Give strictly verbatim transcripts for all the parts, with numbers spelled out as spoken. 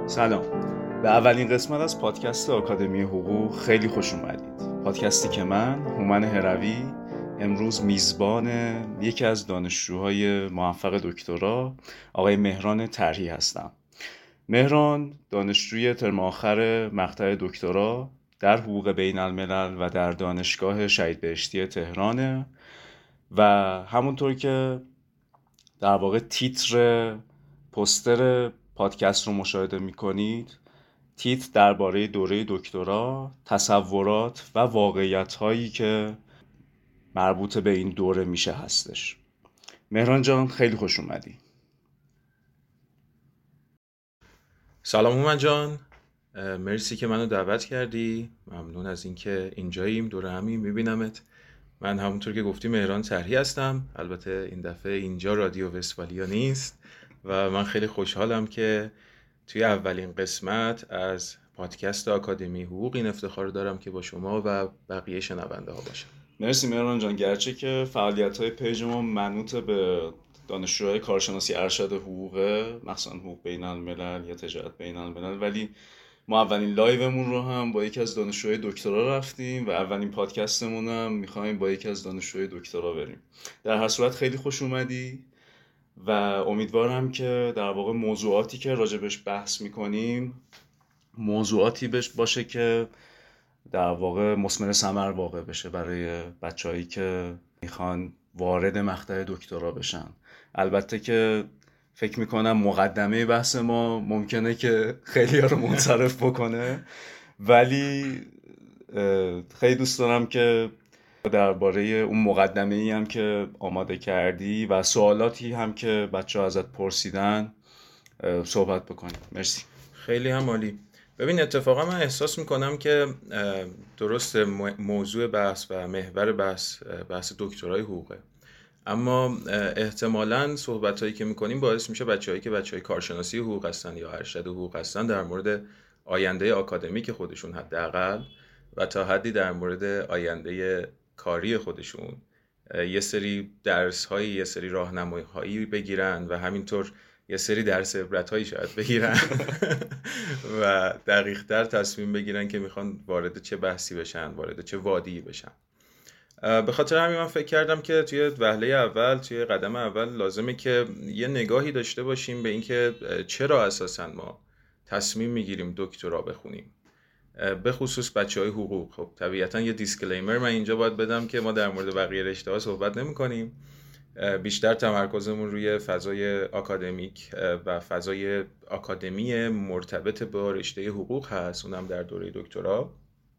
سلام، به اولین قسمت از پادکست آکادمی حقوق خیلی خوش اومدید. پادکستی که من، هومن هروی، امروز میزبان یکی از دانشجوهای موفق دکترا آقای مهران طرحی هستم. مهران دانشجوی ترم آخر مقطع دکترا در حقوق بین الملل و در دانشگاه شهید بهشتی تهرانه و همونطور که در واقع تیتر پوستر پادکست رو مشاهده میکنید، تیتر درباره دوره دکترا، تصورات و واقعیت هایی که مربوط به این دوره میشه هستش. مهران جان خیلی خوش اومدی. سلام هومن جان، مرسی که منو دعوت کردی. ممنون از اینکه اینجاییم، دور همین میبینمت. من همونطور که گفتی مهران طرحی هستم. البته این دفعه اینجا رادیو وستفالیا نیست و من خیلی خوشحالم که توی اولین قسمت از پادکست آکادمی حقوق این افتخار دارم که با شما و بقیه شنونده ها باشم. مرسی مهران جان. گرچه که فعالیت های پیج ما منوط به دانشجوهای کارشناسی ارشد حقوقه، مثلا حقوق بین الملل یا تجارت بین الملل، ولی ما اولین لایومون رو هم با یکی از دانشجوهای دکترا رفتیم و اولین پادکستمون هم میخوایم با یکی از دانشجوهای دکترا بریم. در هر صورت خیلی خوش اومدی و امیدوارم که در واقع موضوعاتی که راجبش بحث میکنیم موضوعاتی بش باشه که در واقع مثمر ثمر واقع بشه برای بچه‌هایی که میخوان وارد مقطع دکترا بشن. البته که فکر میکنم مقدمه بحث ما ممکنه که خیلی ها رو منصرف بکنه، ولی خیلی دوست دارم که درباره اون مقدمه‌ای هم که آماده کردی و سوالاتی هم که بچه‌ها ازت پرسیدن صحبت بکنیم. مرسی. خیلی هم عالی. ببین، اتفاقا من احساس میکنم که درست موضوع بحث و محور بحث بحث دکترای حقوقه، اما احتمالاً صحبتایی که میکنیم باعث میشه بچه‌هایی که بچه‌های کارشناسی حقوق هستن یا ارشد حقوق هستن در مورد آینده آکادمیک خودشون حداقل و تا حدی در مورد آینده کاری خودشون یه سری درس‌هایی، یه سری راهنمایی‌هایی بگیرن و همینطور یه سری درس عبرت‌هایی شاید بگیرن و دقیق‌تر تصمیم بگیرن که میخوان وارد چه بحثی بشن، وارد چه وادی بشن. به خاطر همین من فکر کردم که توی وهله اول، توی قدم اول لازمه که یه نگاهی داشته باشیم به اینکه چرا اساساً ما تصمیم میگیریم دکترا بخونیم، به خصوص بچه‌های حقوق. خب طبیعتاً یه دیسکلیمر من اینجا باید بدم که ما در مورد بقیه رشته‌ها صحبت نمی‌کنیم، بیشتر تمرکزمون روی فضای آکادمیک و فضای آکادمی مرتبط با رشته حقوق هست، اونم در دوره دکترا.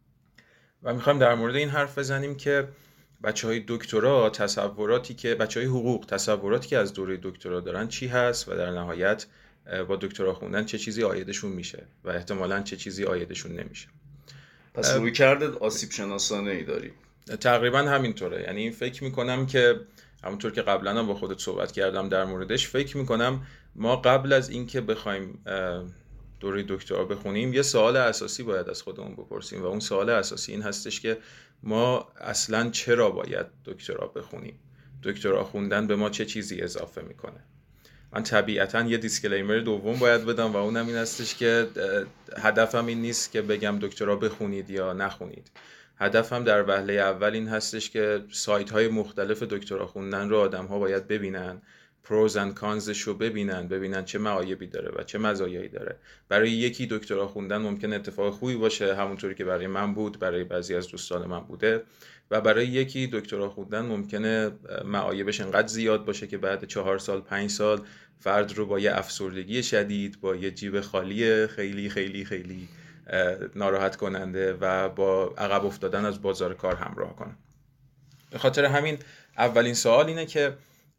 و میخوایم در مورد این حرف بزنیم که بچه‌های دکترا تصوراتی که بچه‌های حقوق تصوراتی که از دوره دکترا دارن چی هست و در نهایت با دکترا خوندن چه چیزی عایدشون میشه و احتمالاً چه چیزی عایدشون نمیشه. پس روی کرده آسیب شناسانه ای داری؟ تقریبا همینطوره. یعنی فکر میکنم که همونطور که قبلا هم با خودت صحبت کردم در موردش، فکر میکنم ما قبل از اینکه بخوایم دوره دکترا بخونیم یه سوال اساسی باید از خودمون بپرسیم و اون سوال اساسی این هستش که ما اصلا چرا باید دکترا بخونیم؟ دکترا خوندن به ما چه چیزی اضافه میکنه؟ من طبیعتاً یه دیسکلیمر دوم باید بدم و اونم این هستش که هدفم این نیست که بگم دکترا بخونید یا نخونید. هدفم در وهله اول این هستش که سایت های مختلف دکترا خوندن رو آدم ها باید ببینن، پروز اند کانزش رو ببینن، ببینن چه معایبی داره و چه مزایایی داره. برای یکی دکترا خوندن ممکن اتفاق خوبی باشه، همونطوری که برای من بود، برای بعضی از دوستان من بوده، و برای یکی دکترا خوندن ممکنه معایبش انقدر زیاد باشه که بعد چهار سال پنج سال فرد رو با یه افسردگی شدید، با یه جیب خالی خیلی خیلی خیلی ناراحت کننده و با عقب افتادن از بازار کار همراه کنه. به خاطر همین اولین سوال اینه که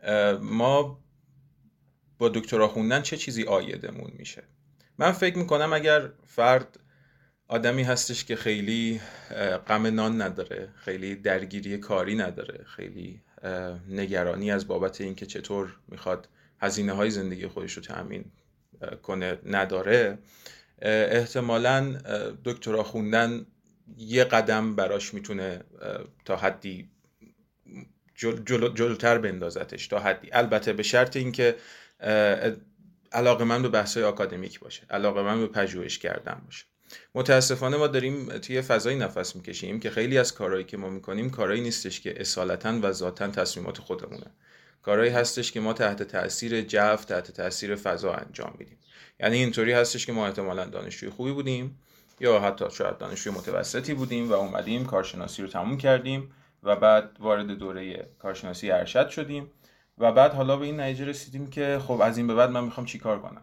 ما با دکترا خوندن چه چیزی عایدمون میشه. من فکر میکنم اگر فرد آدمی هستش که خیلی غم نان نداره، خیلی درگیری کاری نداره، خیلی نگرانی از بابت اینکه چطور میخواد هزینه های زندگی خودش رو تأمین کنه نداره، احتمالاً دکترا خوندن یه قدم براش میتونه تا حدی جل جل جلوتر بندازتش، تا حدی. البته به شرط اینکه علاقه‌مند به بحث‌های آکادمیک باشه، علاقه‌مند به پژوهش کردن باشه. متاسفانه ما داریم توی فضایی نفس میکشیم که خیلی از کارهایی که ما میکنیم کارهایی نیستش که اصالتاً و ذاتاً تصمیمات خودمونه. کارهایی هستش که ما تحت تأثیر جو، تحت تأثیر فضا انجام میدیم. یعنی اینطوری هستش که ما احتمالاً دانشجوی خوبی بودیم یا حتی شاید دانشجوی متوسطی بودیم و اومدیم کارشناسی رو تموم کردیم و بعد وارد دوره کارشناسی ارشد شدیم و بعد حالا به این نتیجه رسیدیم که خب از این به بعد من میخوام چی کار کنم.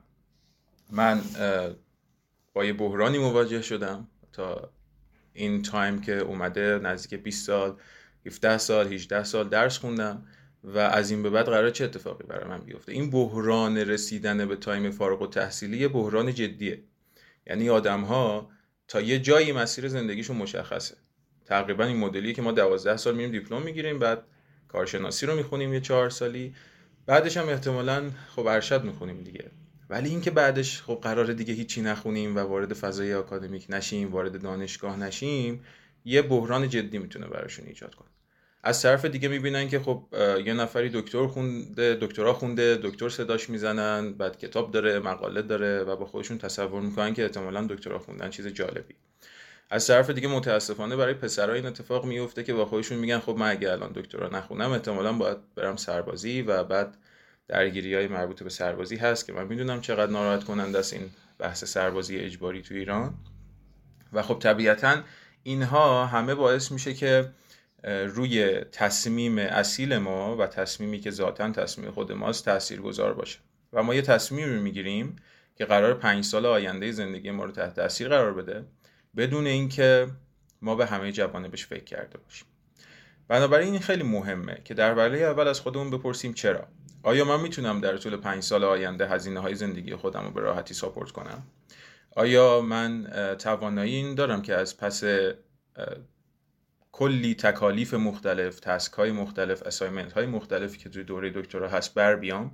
من با یه بحرانی مواجه شدم تا این تایم که اومده نزدیک بیست سال، هفده سال، هجده سال درس خوندم و از این به بعد قراره چه اتفاقی برای من بیفته. این بحران رسیدن به تایم فارغ التحصیلی یه بحران جدیه. یعنی آدم‌ها تا یه جایی مسیر زندگیشون مشخصه. تقریبا این مدلیه که ما دوازده سال میریم دیپلم میگیریم، بعد کارشناسی رو میخونیم یه چهار سالی، بعدش هم احتمالاً خب ارشد میخونیم دیگه. ولی اینکه بعدش خب قراره دیگه هیچی نخونیم و وارد فضای آکادمیک نشیم، وارد دانشگاه نشیم، یه بحران جدی میتونه براشون ایجاد کنه. از طرف دیگه میبینن که خب یه نفری دکتر خونده، دکترا خونده، دکتر صداش میزنن، بعد کتاب داره، مقاله داره و با خودشون تصور میکنن که احتمالاً دکترا خوندن چیز جالبی. از طرف دیگه متاسفانه برای پسرها این اتفاق میفته که با خودشون میگن خب من اگه الان دکترا نخونم احتمالاً باید برم سربازی و بعد درگیری‌های مربوط به سربازی هست که من میدونم چقدر ناراحت کننده است این بحث سربازی اجباری تو ایران. و خب طبیعتاً اینها همه باعث میشه که روی تصمیم اصیل ما و تصمیمی که ذاتاً تصمیم خود ماست تاثیرگذار باشه و ما یه تصمیم رو میگیریم که قرار پنج سال آینده زندگی ما رو تحت تاثیر قرار بده بدون اینکه ما به همه جوانبش فکر کرده باشیم. بنابراین این خیلی مهمه که در وهله اول از خودمون بپرسیم چرا؟ آیا من میتونم در طول پنج سال آینده هزینه‌های زندگی خودم رو به راحتی ساپورت کنم؟ آیا من توانایی این دارم که از پس کلی تکالیف مختلف، تسک های مختلف، اسایمنت های مختلفی که توی دوره دکترا هست بر بیام؟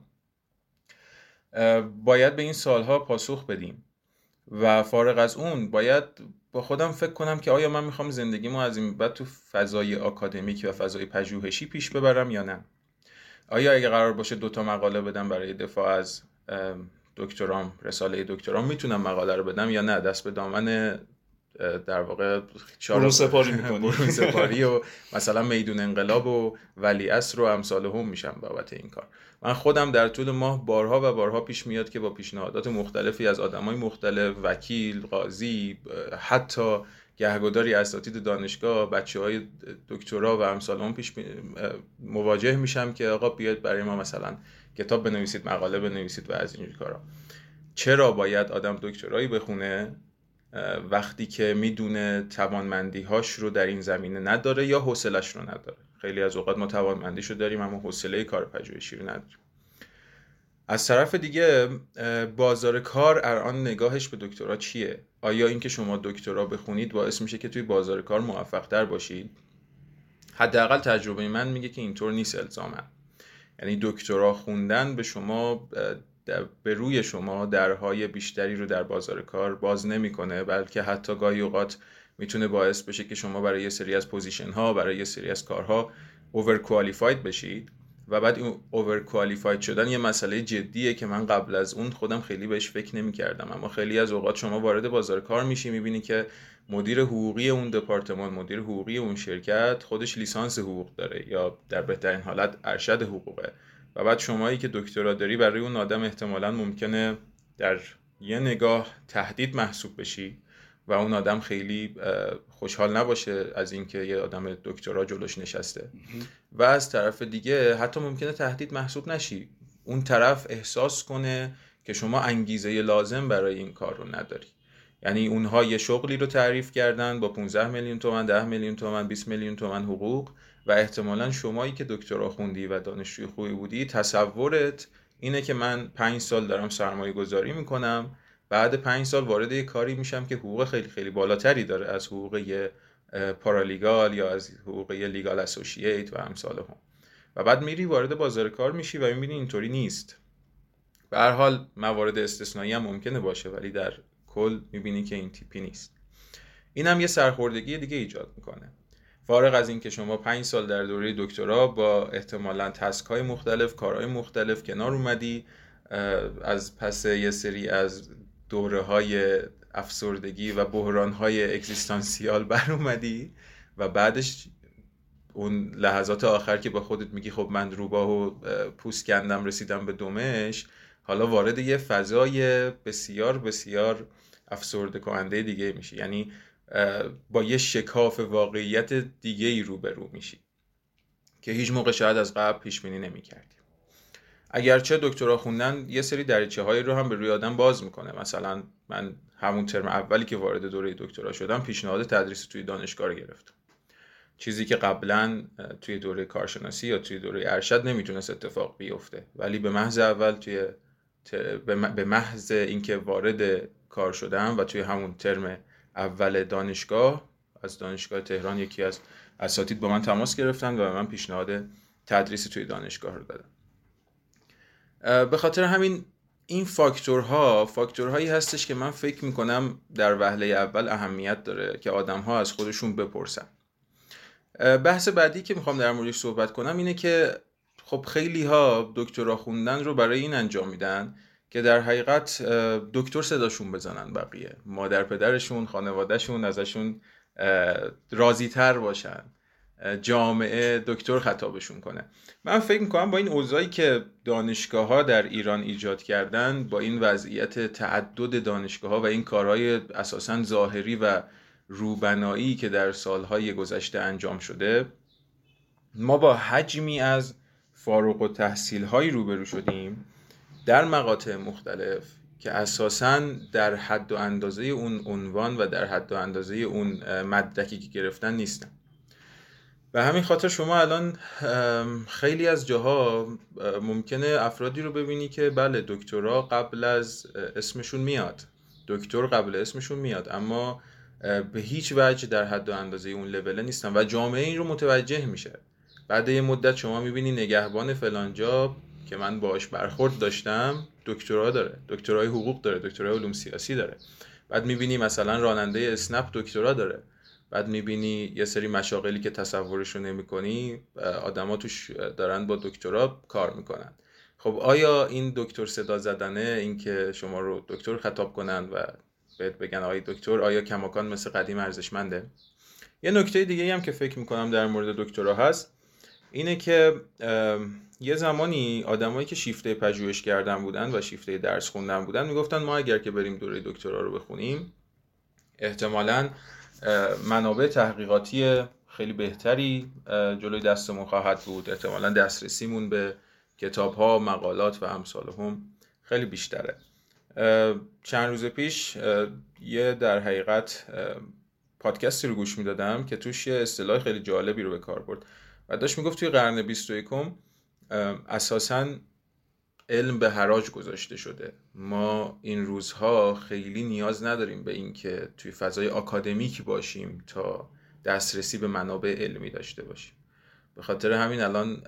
باید به این سالها پاسخ بدیم و فارغ از اون باید با خودم فکر کنم که آیا من میخوام زندگیمو از این بعد تو فضای آکادمیک و فضای پژوهشی پیش ببرم یا نه؟ آیا اگه قرار باشه دوتا مقاله بدم برای دفاع از دکترام، رساله دکترام، میتونم مقاله رو بدم یا نه؟ دست به دامن در واقع برون سپاری میکنی برون سپاری و مثلا میدون انقلاب و ولیعصر و امثال هم میشم بابت این کار. من خودم در طول ماه بارها و بارها پیش میاد که با پیشنهادات مختلفی از آدمای مختلف، وکیل، قاضی، حتی گهگداری اساتید دانشگاه، بچه‌های دکترا و امثال هم پیش مواجه میشم که آقا بیاید برای ما مثلا کتاب بنویسید، مقاله بنویسید و از اینجور کارا. چرا باید آدم دکترایی بخونه وقتی که میدونه توانمندی‌هاش رو در این زمینه نداره یا حوصله‌اش رو نداره؟ خیلی از اوقات ما توانمندیشو داریم اما حوصله کار پژوهشی رو نداریم. از طرف دیگه بازار کار الان نگاهش به دکترا چیه؟ آیا اینکه شما دکترا بخونید باعث میشه که توی بازار کار موفق‌تر باشید؟ حداقل تجربه من میگه که اینطور نیست الزاماً. یعنی دکترا خوندن به شما به روی شما درهای بیشتری رو در بازار کار باز نمیکنه، بلکه حتی گاهی اوقات میتونه باعث بشه که شما برای یه سری از پوزیشن ها، برای یه سری از کارها اوور کوالیفاید بشید و بعد این اوور کوالیفاید شدن یه مسئله جدیه که من قبل از اون خودم خیلی بهش فکر نمی‌کردم. اما خیلی از اوقات شما وارد بازار کار میشی، میبینی که مدیر حقوقی اون دپارتمان، مدیر حقوقی اون شرکت خودش لیسانس حقوق داره یا در بهترین حالت ارشد حقوقه و بعد شمایی که دکترا داری برای اون آدم احتمالاً ممکنه در یه نگاه تهدید محسوب بشی و اون آدم خیلی خوشحال نباشه از اینکه یه آدم دکترا جلوش نشسته و از طرف دیگه حتی ممکنه تهدید محسوب نشی، اون طرف احساس کنه که شما انگیزه لازم برای این کار رو نداری. یعنی اونها یه شغلی رو تعریف کردن با پانزده میلیون تومان، ده میلیون تومان، بیست میلیون تومان حقوق و احتمالاً شمایی که دکترا خوندی و دانشجوی خوبی بودی تصورت اینه که من پنج سال دارم سرمایه گذاری میکنم، بعد پنج سال وارد یه کاری میشم که حقوق خیلی خیلی بالاتری داره از حقوق یه پارالیگال یا از حقوق یه لیگال اسوسییت و امثال هم و بعد میری وارد بازار کار میشی و میبینی اینطوری نیست. به هر حال موارد استثنایی هم ممکنه باشه ولی در کل میبینی که این تیپی نیست. این هم یه سرخوردگی دیگه ایجاد میکنه. فارغ از این که شما پنج سال در دوره دکترا با احتمالاً تسک های مختلف، کارهای مختلف کنار اومدی، از پس یه سری از دوره های افسردگی و بحران های اگزیستانسیال بر اومدی و بعدش اون لحظات آخر که با خودت میگی خب من روباه و پوست کندم رسیدم به دمش، حالا وارد یه فضای بسیار بسیار افسرده کننده دیگه میشی، یعنی با یه شکاف واقعیت دیگه ای روبرو میشی که هیچ موقع شاید از قبل پیش بینی نمی‌کردی. اگرچه دکترا خوندن یه سری دریچه‌هایی رو هم به روی آدم باز میکنه. مثلا من همون ترم اولی که وارد دوره دکترا شدم پیشنهاد تدریس توی دانشگاه رو گرفتم، چیزی که قبلا توی دوره کارشناسی یا توی دوره ارشد نمیتونست اتفاق بیفته، ولی به محض اول توی به محض اینکه وارد کار شدم و توی همون ترم اول دانشگاه از دانشگاه تهران یکی از اساتید با من تماس گرفتن و به من پیشنهاد تدریس توی دانشگاه رو دادن. به خاطر همین این فاکتورها فاکتورهایی هستش که من فکر میکنم در وهله اول اهمیت داره که آدم‌ها از خودشون بپرسن. بحث بعدی که میخوام در موردش صحبت کنم اینه که خب خیلی ها دکترا خوندن رو برای این انجام میدن که در حقیقت دکتر صداشون بزنن، بقیه مادر پدرشون خانوادهشون ازشون راضی تر باشن، جامعه دکتر خطابشون کنه. من فکر میکنم با این اوضاعی که دانشگاه ها در ایران ایجاد کردن، با این وضعیت تعدد دانشگاه ها و این کارهای اساساً ظاهری و روبنایی که در سالهای گذشته انجام شده، ما با حجمی از فارغ التحصیل هایی روبرو شدیم در مقاطع مختلف که اساساً در حد و اندازه اون عنوان و در حد و اندازه اون مدرکی که گرفتن نیستن. به همین خاطر شما الان خیلی از جاها ممکنه افرادی رو ببینی که بله دکترا قبل از اسمشون میاد، دکتر قبل اسمشون میاد، اما به هیچ وجه در حد و اندازه اون لول نیستن و جامعه این رو متوجه میشه. بعد یه مدت شما میبینی نگهبان فلانجا که من باهاش برخورد داشتم دکترا داره، دکترای حقوق داره، دکترای علوم سیاسی داره. بعد میبینی مثلا راننده اسنپ دکترا داره. بعد میبینی یه سری مشاغلی که تصورشو نمی‌کنی آدما توش دارن با دکترا کار میکنن. خب آیا این دکتر صدا زدنه، این که شما رو دکتر خطاب کنن و بهت بگن آقای دکتر، آیا کماکان مثل قدیم ارزشمنده؟ یه نکته دیگه هم که فکر میکنم در مورد دکترا هست اینه که یه زمانی آدمایی که شیفته پژوهش کردن بودن و شیفته درس خوندن بودن میگفتن ما اگر که بریم دوره دکترا رو بخونیم احتمالاً منابع تحقیقاتی خیلی بهتری جلوی دستمون خواهد بود، احتمالاً دسترسیمون به کتاب‌ها، مقالات و امثالهم خیلی بیشتره. چند روز پیش یه در حقیقت پادکستی رو گوش میدادم که توش یه اصطلاح خیلی جالبی رو به کار برد و داشت میگفت توی قرن بیست و یکم اساساً علم به حراج گذاشته شده. ما این روزها خیلی نیاز نداریم به این که توی فضای آکادمیک باشیم تا دسترسی به منابع علمی داشته باشیم. به خاطر همین الان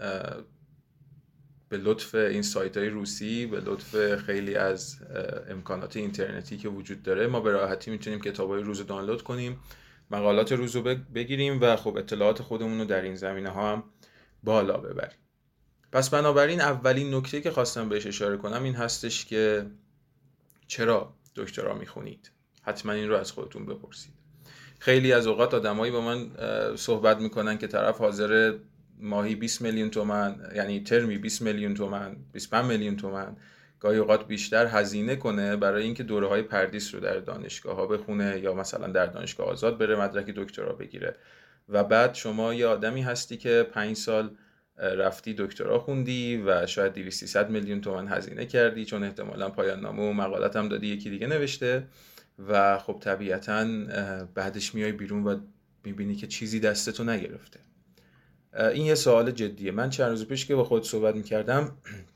به لطف این سایت‌های روسی، به لطف خیلی از امکانات اینترنتی که وجود داره، ما به راحتی میتونیم کتاب‌های روز رو دانلود کنیم، مقالات روز رو بگیریم و خب اطلاعات خودمون رو در این زمینه‌ها هم بالا ببریم. پس بنابراین اولین نکته که خواستم بهش اشاره کنم این هستش که چرا دکترا میخونید؟ حتما این رو از خودتون بپرسید. خیلی از اوقات آدمایی با من صحبت میکنن که طرف حاضر ماهی بیست میلیون تومان، یعنی ترمی بیست میلیون تومان، بیست و پنج میلیون تومان، گاهی اوقات بیشتر هزینه کنه برای اینکه دوره‌های پردیس رو در دانشگاه‌ها بخونه یا مثلا در دانشگاه آزاد بره مدرک دکترا بگیره و بعد شما یه آدمی هستی که پنج سال رفتی دکترا خوندی و شاید دویست سیصد میلیون تومان هزینه کردی، چون احتمالاً پایان نامه و مقالت هم دادی یکی دیگه نوشته و خب طبیعتاً بعدش میای بیرون و میبینی که چیزی دستتو نگرفته. این یه سوال جدیه. من چند روز پیش که با خود صحبت میکردم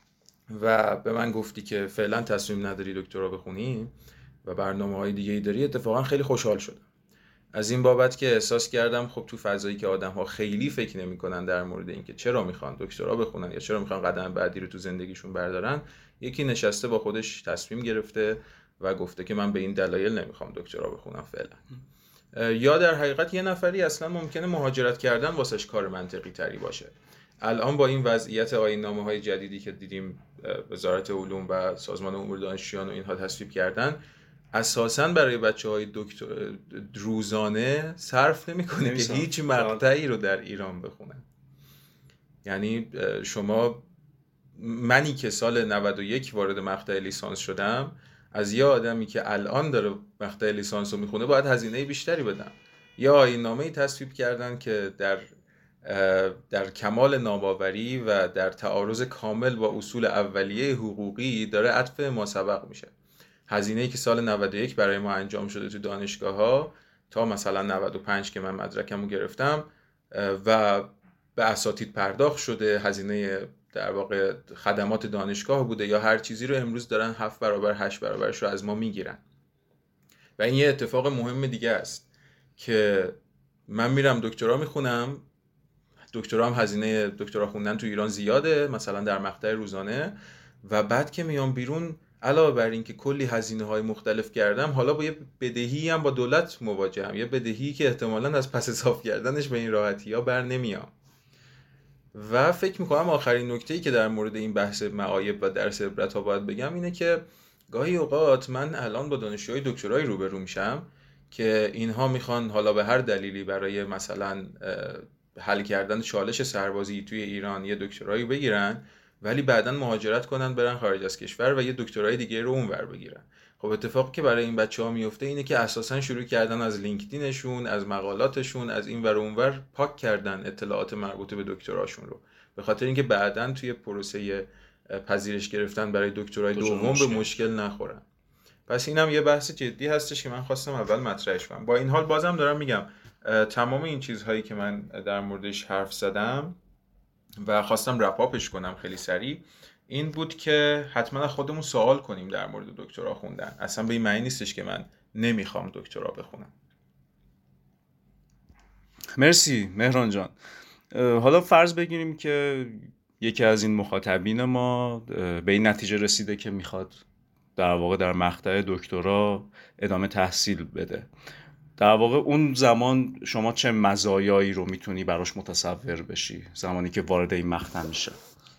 و به من گفتی که فعلا تصمیم نداری دکترا بخونی و برنامه‌های دیگه‌ای داری، اتفاقا خیلی خوشحال شدم از این بابت که احساس کردم خب تو فضایی که آدم‌ها خیلی فکر نمی‌کنن در مورد اینکه چرا میخوان دکترا بخونن یا چرا میخوان قدم بعدی رو تو زندگیشون بردارن، یکی نشسته با خودش تصمیم گرفته و گفته که من به این دلایل نمیخوام دکترا بخونم فعلا. یا در حقیقت یه نفری اصلا ممکنه مهاجرت کردن واسش کار منطقی تری باشه. الان با این وضعیت آیین‌نامه‌های جدیدی که دیدیم وزارت علوم و سازمان امور دانشجویان و اینها تصویب کردن، اساساً برای بچه‌های دکتر روزانه صرف نمی‌کنه که هیچ مقطعی رو در ایران بخونن. یعنی شما، منی که سال نود و یک وارد مقطع لیسانس شدم، از یه آدمی که الان داره مقطع لیسانس رو میخونه باید هزینه بیشتری بدم. یا آیین‌نامه‌ای تصویب کردن که در در کمال ناباوری و در تعارض کامل با اصول اولیه حقوقی داره عطف ما سبق میشه. هزینه‌ای که سال نود و یک برای ما انجام شده تو دانشگاه‌ها تا مثلا نود و پنج که من مدرکمو گرفتم و به اساتید پرداخت شده، هزینه در واقع خدمات دانشگاه بوده یا هر چیزی رو امروز دارن هفت برابر هشت برابرش رو از ما میگیرن. و این یه اتفاق مهم دیگه است که من میرم دکترا میخونم، دکترا هم هزینه دکترا خوندن تو ایران زیاده مثلا در مقطع روزانه، و بعد که میام بیرون علاوه بر این که کلی هزینه های مختلف کردم، حالا با یه بدهی هم با دولت مواجهم، یه بدهی که احتمالاً از پس حساب کردنش به این راحتی ها بر نمیام. و فکر میکنم آخرین نکته‌ای که در مورد این بحث معایب و درس عبرت ها باید بگم اینه که گاهی اوقات من الان با دانشجوهای دکترایی روبرو میشم که اینها میخوان حالا به هر دلیلی برای مثلا حل کردن چالش سربازی توی ایران یه دکترایی بگیرن، ولی بعداً مهاجرت کنن برن خارج از کشور و یه دکترای دیگه رو اونور بگیرن. خب اتفاقی که برای این بچه‌ها میفته اینه که اساساً شروع کردن از لینکدینشون، از مقالاتشون، از این ور اونور پاک کردن اطلاعات مربوطه به دکتراشون رو، به خاطر اینکه بعداً توی پروسه پذیرش گرفتن برای دکترای دوم به مشکل نخورن. پس اینم یه بحث جدی هستش که من خواستم اول مطرحش کنم. با این حال بازم دارم میگم تمام این چیزهایی که من در موردش حرف زدم و خواستم رپاپش کنم خیلی سریع این بود که حتما خودمون سوال کنیم در مورد دکترا خوندن. اصلا به این معنی نیستش که من نمیخوام دکترا بخونم. مرسی مهران جان. حالا فرض بگیریم که یکی از این مخاطبین ما به این نتیجه رسیده که میخواد در واقع در مقطع دکترا ادامه تحصیل بده. در واقع اون زمان شما چه مزایایی رو میتونی براش متصور بشی زمانی که وارد این مقطع میشه؟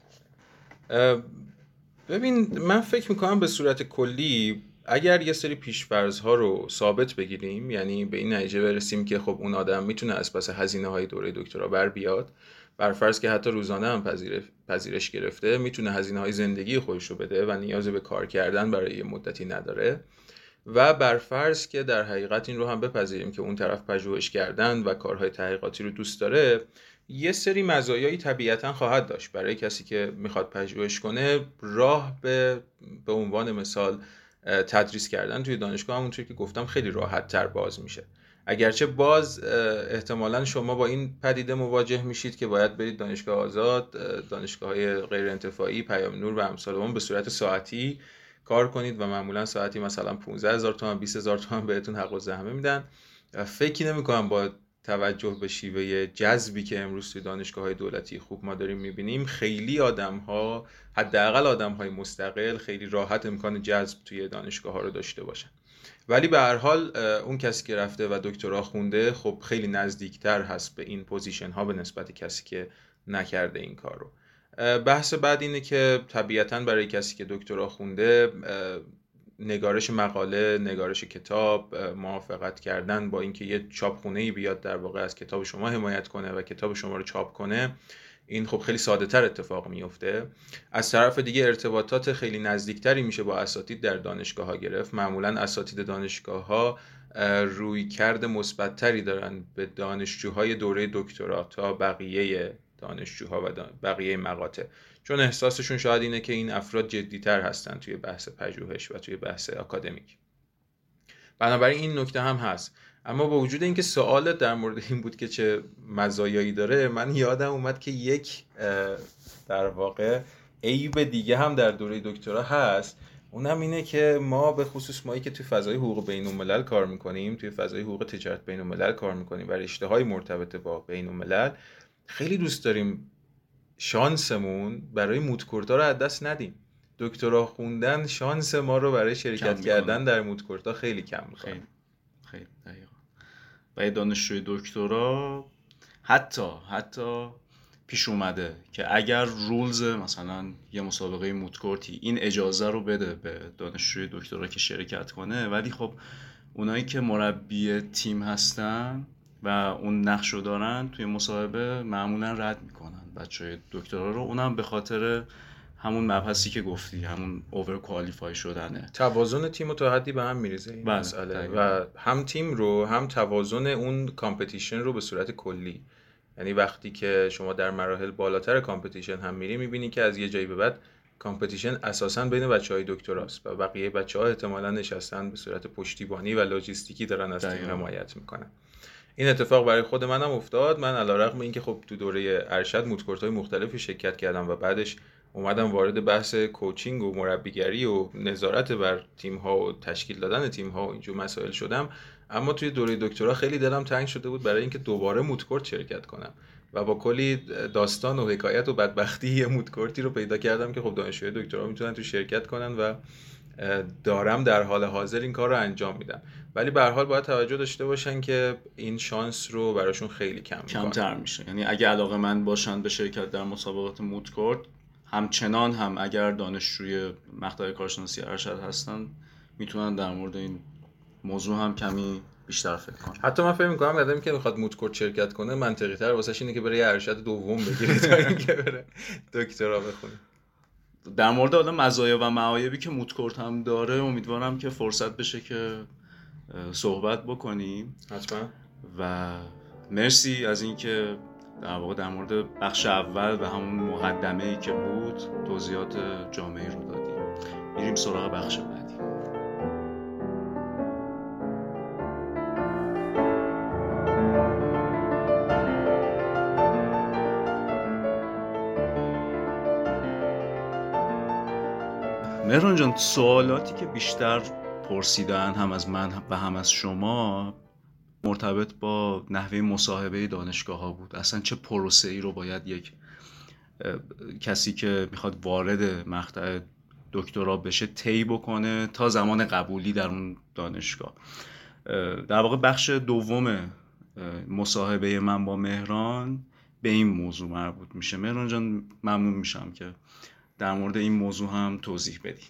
ببین من فکر میکنم به صورت کلی اگر یه سری پیش‌فرض‌ها رو ثابت بگیریم، یعنی به این نتیجه برسیم که خب اون آدم میتونه از پس هزینه‌های دوره دکترا بر بیاد، بر فرض که حتی روزانه هم پذیرش پذیرش گرفته، میتونه هزینه‌های زندگی خودش رو بده و نیاز به کار کردن برای یه مدتی نداره، و بر فرض که در حقیقت این رو هم بپذیریم که اون طرف پژوهش کردن و کارهای تحقیقاتی رو دوست داره، یه سری مزایایی طبیعتاً خواهد داشت برای کسی که میخواد پژوهش کنه. راه به به عنوان مثال تدریس کردن توی دانشگاه همونطور که گفتم خیلی راحت تر باز میشه، اگرچه باز احتمالاً شما با این پدیده مواجه میشید که باید برید دانشگاه آزاد، دانشگاه‌های غیر انتفاعی، پیام نور و امثال اون به صورت ساعتی کار کنید و معمولا ساعتی مثلا پانزده هزار تومان بیست هزار تومان بهتون حق و زحمه میدن. فکر نمی‌کنم با توجه به شیوه جذبی که امروز توی دانشگاه‌های دولتی خوب ما داریم می‌بینیم خیلی آدم‌ها، حداقل آدم‌های مستقل، خیلی راحت امکان جذب توی دانشگاه‌ها رو داشته باشن. ولی به هر حال اون کسی که رفته و دکترا خونده خب خیلی نزدیکتر هست به این پوزیشن ها به نسبت کسی که نکرده این کار رو. بحث بعد اینه که طبیعتاً برای کسی که دکترا خونده نگارش مقاله، نگارش کتاب، موافقت کردن با اینکه یه چاپخونه‌ای بیاد در واقع از کتاب شما حمایت کنه و کتاب شما رو چاپ کنه، این خب خیلی ساده تر اتفاق میفته. از طرف دیگه ارتباطات خیلی نزدیکتری میشه با اساتید در دانشگاه ها گرفت. معمولا اساتید دانشگاه ها روی کرد مثبت‌تری دارن به دانشجوهای دوره دکترا تا بقیه دانشجوها و بقیه مقاطع، چون احساسشون شاید اینه که این افراد جدی‌تر هستن توی بحث پژوهش و توی بحث آکادمیک. بنابراین این نکته هم هست. اما با وجود اینکه سوال در مورد این بود که چه مزایایی داره، من یادم اومد که یک در واقع عیب دیگه هم در دوره دکترا هست. اونم اینه که ما به خصوص مایی که توی فضای حقوق بین‌الملل کار میکنیم، توی فضای حقوق تجارت بین‌الملل کار میکنیم و رشته‌های مرتبط با بین‌الملل، خیلی دوست داریم شانسمون برای مودکورتا رو از دست ندیم. دکترا خوندن شانس ما رو برای شرکت کردن در مودکورتا خیلی کم میکنه. خیلی خیلی دقیقاً. و دانشجوی دکترا حتی حتی پیش اومده که اگر رولز مثلا یه مسابقه مودکورتی این اجازه رو بده به دانشجوی دکترا که شرکت کنه، ولی خب اونایی که مربی تیم هستن و اون نقش رو دارن توی مصاحبه معمولا رد میکنن بچهای دکترا رو، اونم به خاطر همون مبحثی که گفتی، همون اوور کوالیفای شدنه. توازن تیم رو تا حدی به هم میریزه این بله، مسئله دقیقا. و هم تیم رو هم توازن اون کامپتیشن رو به صورت کلی. یعنی وقتی که شما در مراحل بالاتر کامپتیشن هم میری میبینی که از یه جایی به بعد کامپتیشن اساساً بین بچهای دکتراست و بقیه بچه‌ها احتمالاً نشستن به صورت پشتیبانی و لوجستیکی دارن از تیم حمایت میکنن. این اتفاق برای خود منم افتاد. من علیرغم اینکه خب تو دوره ارشد مودکورت‌های مختلفی شرکت کردم و بعدش اومدم وارد بحث کوچینگ و مربیگری و نظارت بر تیم‌ها و تشکیل دادن تیم‌ها و اینجور مسائل شدم، اما توی دوره دکترا خیلی دلم تنگ شده بود برای اینکه دوباره مودکورت شرکت کنم و با کلی داستان و حکایت و بدبختی یه مودکورتی رو پیدا کردم که خب دانشجوی دکترا میتونن تو شرکت کنن و دارم در حال حاضر این کار رو انجام میدم. ولی به هر حال باید توجه داشته باشن که این شانس رو براشون خیلی کم میکنه، کمتر میشه. یعنی اگه علاقه من باشن به شرکت در مسابقات مودکورت، همچنان هم اگر دانشجوی مقطع کارشناسی ارشد هستن میتونن در مورد این موضوع هم کمی بیشتر فکر کنن. حتی من فکر می‌کنم آدمی که میخواد مودکورت شرکت کنه منطقی تر واسش اینه که بره ارشد دوم بگیره تا اینکه بره دکترا بخونه. در مورد حالا مزایا و معایبی که مودکورت هم داره امیدوارم که فرصت بشه که صحبت بکنیم. حتما. و مرسی از اینکه در واقع در مورد بخش اول و همون مقدمه‌ای که بود توضیحات جامعی رو دادیم. میریم سراغ بخش بعدی. مهران جان، سوالاتی که بیشتر پرسیدن هم از من و هم از شما مرتبط با نحوه مصاحبه دانشگاه ها بود. اصلا چه پروسه‌ای رو باید یک کسی که میخواد وارد مقطع دکترا بشه طی بکنه تا زمان قبولی در اون دانشگاه. در واقع بخش دوم مصاحبه من با مهران به این موضوع مربوط میشه. مهران جان ممنون میشم که در مورد این موضوع هم توضیح بدی.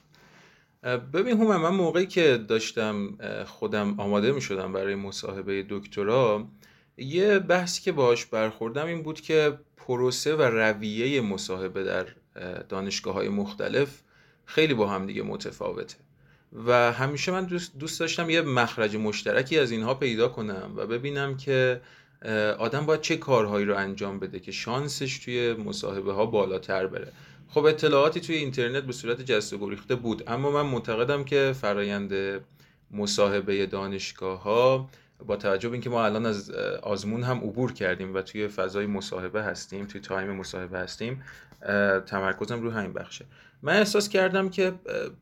ببین هومن، من موقعی که داشتم خودم آماده می شدم برای مصاحبه دکترا، یه بحثی که باهاش برخوردم این بود که پروسه و رویه مصاحبه در دانشگاه‌های مختلف خیلی با هم دیگه متفاوته و همیشه من دوست, دوست داشتم یه مخرج مشترکی از اینها پیدا کنم و ببینم که آدم باید چه کارهایی رو انجام بده که شانسش توی مصاحبه ها بالاتر بره. خب اطلاعاتی توی اینترنت به صورت جست و گریخته بود، اما من معتقدم که فرایند مصاحبه دانشگاه ها با توجه به اینکه ما الان از آزمون هم عبور کردیم و توی فضای مصاحبه هستیم، توی تایم مصاحبه هستیم، تمرکزم رو همین بخشه. من احساس کردم که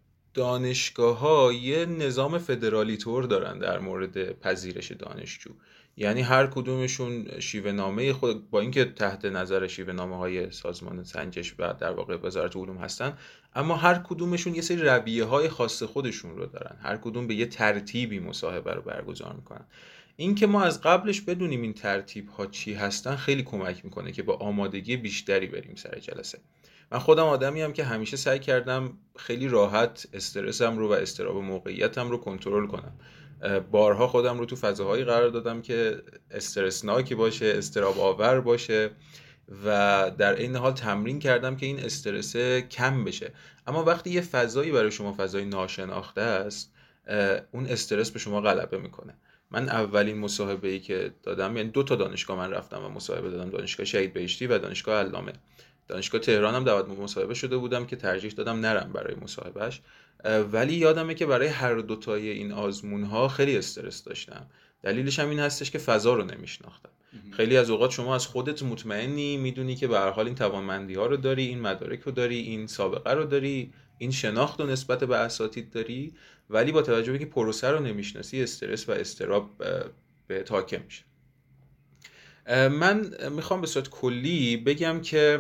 دانشگاه ها یه نظام فدرالی طور دارن در مورد پذیرش دانشجو. یعنی هر کدومشون شیوه نامه خود، با اینکه تحت نظر شیوه نامه های سازمان سنجش و در واقع وزارت علوم هستن، اما هر کدومشون یه سری رویه های خاص خودشون رو دارن. هر کدوم به یه ترتیبی مصاحبه رو برگزار میکنن. این که ما از قبلش بدونیم این ترتیب ها چی هستن خیلی کمک میکنه که با آمادگی بیشتری بریم سر جلسه. من خودم آدمی ام که همیشه سعی کردم خیلی راحت استرسم رو و استراب موقعیتم رو کنترل کنم. بارها خودم رو تو فضاهایی قرار دادم که استرسناکی باشه، استراب آور باشه و در این حال تمرین کردم که این استرس کم بشه. اما وقتی یه فضایی برای شما فضای ناشناخته است، اون استرس به شما غلبه میکنه. من اولین مصاحبه‌ای که دادم، یعنی دو تا دانشگاه من رفتم و مصاحبه دادم، دانشگاه شهید بهشتی و دانشگاه علامه. دانشگاه تهران هم دعوت به مصاحبه شده بودم که ترجیح دادم نرم برای مصاحبهش، ولی یادمه که برای هر دو تای این آزمون ها خیلی استرس داشتم. دلیلش هم این هستش که فضا رو نمیشناختم. خیلی از اوقات شما از خودت مطمئنی، میدونی که به هر حال این توانمندی ها رو داری، این مدارک رو داری، این سابقه رو داری، این شناخت و نسبت به اساتید داری، ولی با توجه به که پروسه رو نمیشناسی استرس و استراب به حاکم میشه. من میخوام به صورت کلی بگم که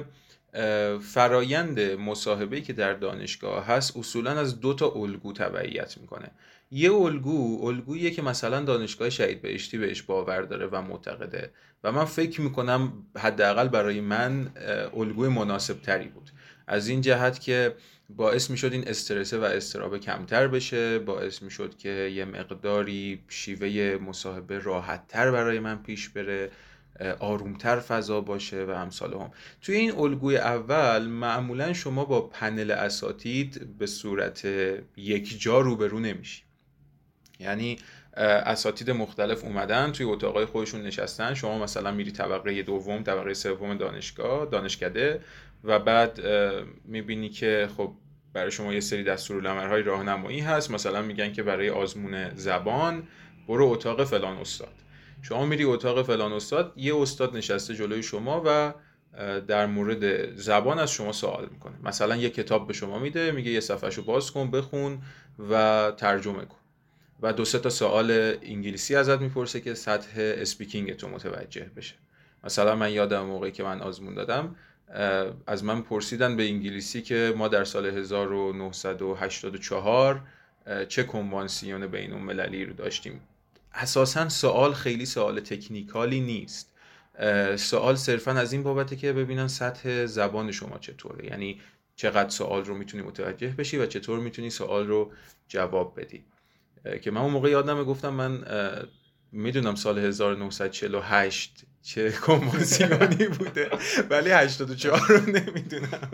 فرایند مصاحبه‌ای که در دانشگاه هست اصولاً از دو تا الگو تبعیت میکنه. یه الگو الگوییه که مثلا دانشگاه شهید بهشتی بهش باور داره و معتقده و من فکر میکنم حداقل برای من الگوی مناسب تری بود، از این جهت که باعث میشد این استرس و اضطراب کمتر بشه، باعث میشد که یه مقداری شیوه مصاحبه راحت تر برای من پیش بره، آرومتر فضا باشه و امثال هم. توی این الگوی اول معمولا شما با پنل اساتید به صورت یک جا روبرو نمیشی، یعنی اساتید مختلف اومدن توی اتاقای خودشون نشستن، شما مثلا میری طبقه دوم طبقه سوم دانشگاه دانشکده و بعد میبینی که خب برای شما یه سری دستورالعمل‌های راهنمایی هست، مثلا میگن که برای آزمون زبان برو اتاق فلان استاد، شما میری اتاق فلان استاد، یه استاد نشسته جلوی شما و در مورد زبان از شما سوال میکنه، مثلا یه کتاب به شما میده، میگه یه صفحه‌شو باز کن بخون و ترجمه کن و دو سه تا سوال انگلیسی ازت میپرسه که سطح اسپیکینگ تو متوجه بشه. مثلا من یادم موقعی که من آزمون دادم از من پرسیدن به انگلیسی که ما در سال هزار و نهصد و هشتاد و چهار چه کنوانسیون بین المللی رو داشتیم. اساساً سوال خیلی سوال تکنیکالی نیست، سوال صرفاً از این بابته که ببینن سطح زبان شما چطوره، یعنی چقدر سوال رو میتونی متوجه بشی و چطور میتونی سوال رو جواب بدی. که من اون موقع یادمه گفتم من میدونم سال هزار و نهصد و چهل و هشت چه کنوانسیونی بوده ولی هشتاد و چهار رو نمیدونم،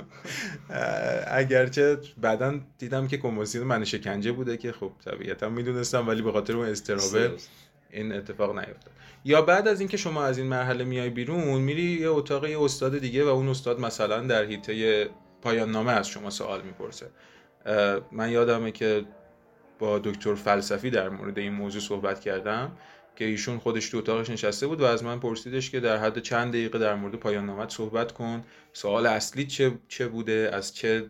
اگرچه بعداً دیدم که کنوانسیون من شکنجه بوده که خب طبیعتا میدونستم ولی به خاطر اون استرابه این اتفاق نیفتاد. یا بعد از اینکه شما از این مرحله میای بیرون میری یه اتاق یه استاد دیگه و اون استاد مثلا در حیطه پایان نامه از شما سوال میپرسه. من یادمه که با دکتر فلسفی در مورد این موضوع صحبت کردم که ایشون خودش تو اتاقش نشسته بود و از من پرسیدش که در حد چند دقیقه در مورد پایان نامه صحبت کن، سوال اصلی چه چه بوده، از چه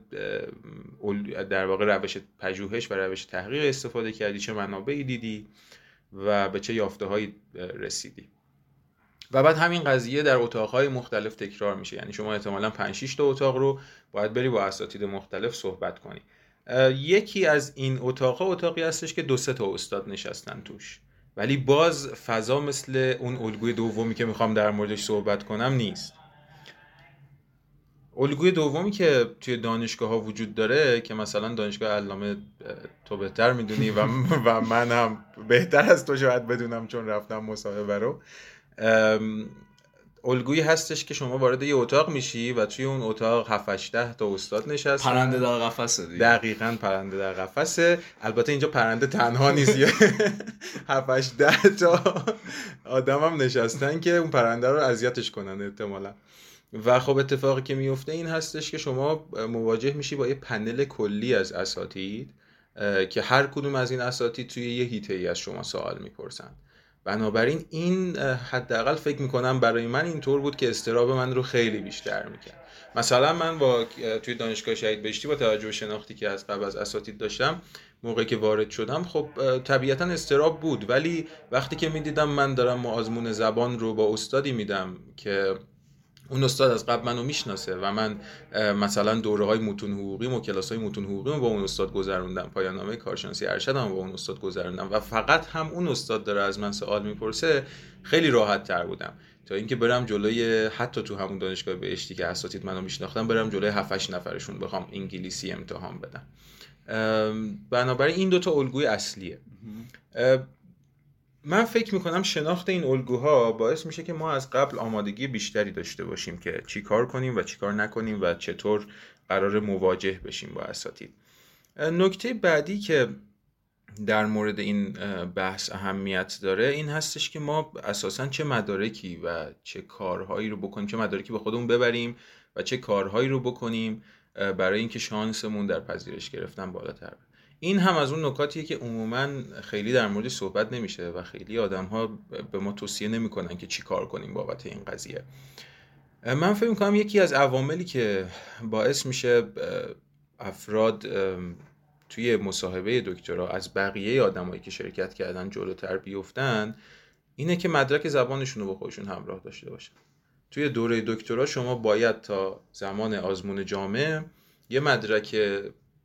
در واقع روش پژوهش و روش تحقیق استفاده کردی، چه منابعی دیدی و به چه یافته‌هایی رسیدی. و بعد همین قضیه در اتاق‌های مختلف تکرار میشه، یعنی شما احتمالاً پنج شش تا اتاق رو باید بری با اساتید مختلف صحبت کنی. یکی از این اتاق‌ها اتاقی هستش که دو سه تا استاد نشستن توش، ولی باز فضا مثل اون الگوی دومی که میخوام در موردش صحبت کنم نیست. الگوی دومی که توی دانشگاه‌ها وجود داره که مثلا دانشگاه علامه تو بهتر میدونی و و من هم بهتر از تو شاید بدونم چون رفتم مصاحبه رو، الگویی هستش که شما وارد یه اتاق میشی و توی اون اتاق هفت هشت تا استاد نشستن، پرنده در قفسه دیگه. دقیقاً پرنده در قفسه. البته اینجا پرنده تنها نیست، هفت هشت تا آدم هم نشستن که اون پرنده رو اذیتش کنن احتمالاً. و خب اتفاقی که میفته این هستش که شما مواجه میشی با یه پنل کلی از اساتید که هر کدوم از این اساتید توی یه حیطه‌ای از شما سوال میپرسن. بنابراین این حداقل فکر میکنم برای من اینطور بود که اضطراب من رو خیلی بیشتر میکرد. مثلا من با توی دانشگاه شهید بهشتی با توجه به شناختی که از قبل از اساتید داشتم موقعی که وارد شدم خب طبیعتا اضطراب بود، ولی وقتی که میدیدم من دارم آزمون زبان رو با استادی میدم که اون استاد از قبل منو میشناسه و من مثلا دوره‌های متون حقوقی و کلاس‌های متون حقوقی رو با اون استاد گذروندم، پایان نامه کارشناسی ارشدم با اون استاد گذروندم و فقط هم اون استاد داره از من سوال میپرسه، خیلی راحت تر بودم تا اینکه برم جلوی حتی تو همون دانشگاه بهشتی که اساتید منو میشناختم برم جلوی هفت هشت نفرشون بخوام انگلیسی امتحان بدم. بنابراین این دو تا الگوی اصلیه. من فکر میکنم شناخت این الگوها باعث میشه که ما از قبل آمادگی بیشتری داشته باشیم که چی کار کنیم و چی کار نکنیم و چطور قرار مواجه بشیم با اساتید. نکته بعدی که در مورد این بحث اهمیت داره این هستش که ما اساساً چه مدارکی و چه کارهایی رو بکنیم، چه مدارکی به خودمون ببریم و چه کارهایی رو بکنیم برای اینکه شانسمون در پذیرش گرفتن بالاتر بره. این هم از اون نکاتیه که عموماً خیلی در موردش صحبت نمیشه و خیلی آدم‌ها به ما توصیه نمی‌کنن که چی کار کنیم بابت این قضیه. من فکر می‌کنم یکی از عواملی که باعث میشه افراد توی مصاحبه دکترا از بقیه آدمایی که شرکت کردن جلوتر بیفتن اینه که مدرک زبانشون رو با خودشون همراه داشته باشن. توی دوره دکترا شما باید تا زمان آزمون جامع یه مدرک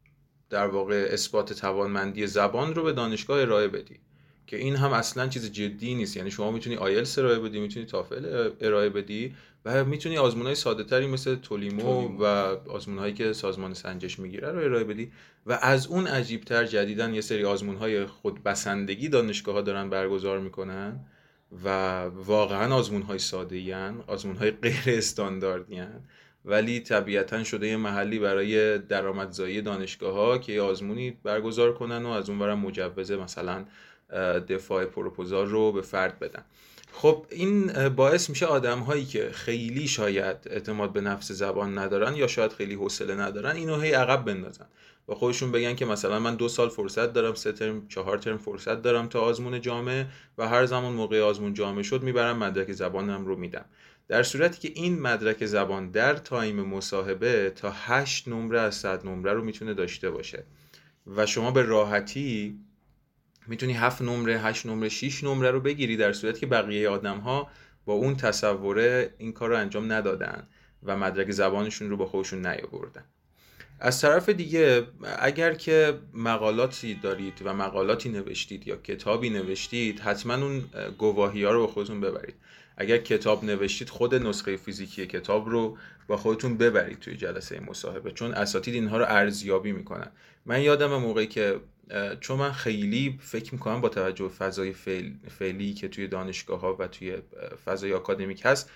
در واقع اثبات توانمندی زبان رو به دانشگاه ارائه بدی، که این هم اصلا چیز جدی نیست. یعنی شما میتونی آیلتس ارائه بدی، میتونی تافل ارائه بدی و میتونی آزمون‌های ساده‌تری مثل تولیمو, تولیمو و آزمون‌هایی که سازمان سنجش میگیره رو ارائه بدی. و از اون عجیب‌تر جدیدن یه سری آزمون‌های خودبسندگی دانشگاه‌ها دارن برگزار میکنن و واقعا آزمون‌های ساده‌ای ان، آزمون‌های غیر استانداردی ان، ولی طبیعتاً شده یه محلی برای درآمدزایی دانشگاه‌ها که یه آزمونی برگزار کنن و از اونورم مجوز مثلا دفاع پروپوزال رو به فرد بدن. خب این باعث میشه آدم هایی که خیلی شاید اعتماد به نفس زبان ندارن یا شاید خیلی حوصله ندارن اینو هی عقب بندازن و خودشون بگن که مثلا من دو سال فرصت دارم، سه ترم، چهار ترم فرصت دارم تا آزمون جامعه و هر زمان موقع آزمون جامعه شد میبرم مدرک زبانم رو میدم. در صورتی که این مدرک زبان در تایم مصاحبه تا هشت نمره از صد نمره رو میتونه داشته باشه و شما به راحتی میتونی هفت نمره، هشت نمره، شش نمره رو بگیری، در صورتی که بقیه آدم‌ها با اون تصوره این کار رو انجام ندادن و مدرک زبانشون رو با خودشون نیاوردن. از طرف دیگه اگر که مقالاتی دارید و مقالاتی نوشتید یا کتابی نوشتید، حتما اون گواهی‌ها رو با خودتون ببرید. اگر کتاب نوشتید خود نسخه فیزیکی کتاب رو با خودتون ببرید توی جلسه مصاحبه، چون اساتید اینها رو ارزیابی میکنن. من یادم موقعی که چون من خیلی فکر میکنم با توجه به فضای فعلی که توی دانشگاه‌ها و توی فضای آکادمیک هست،